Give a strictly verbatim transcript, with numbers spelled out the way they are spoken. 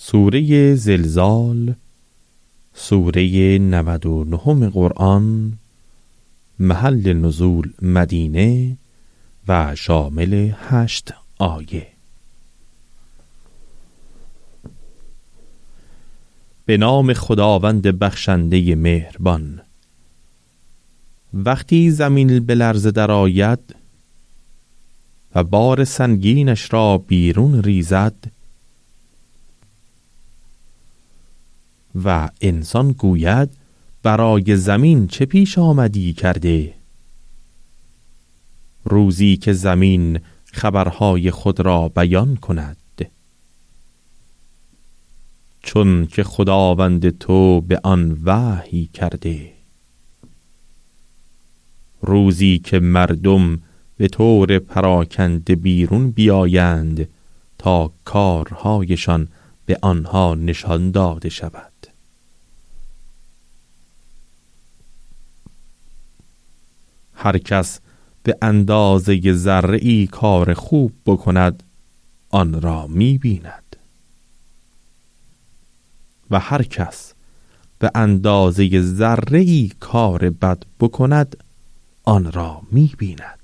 سوره زلزال، سوره نود و نهم قرآن، محل نزول مدینه و شامل هشت آیه. به نام خداوند بخشنده مهربان. وقتی زمین به لرزه درآید و بار سنگینش را بیرون ریزد و انسان گوید برای زمین چه پیش آمدی کرده، روزی که زمین خبرهای خود را بیان کند، چون که خداوند تو به آن وحی کرده، روزی که مردم به طور پراکنده بیرون بیایند تا کارهایشان به آنها نشان داده شود. هر کس به اندازه ذره‌ای کار خوب بکند آن را می بیند و هر کس به اندازه ذره‌ای کار بد بکند آن را می بیند.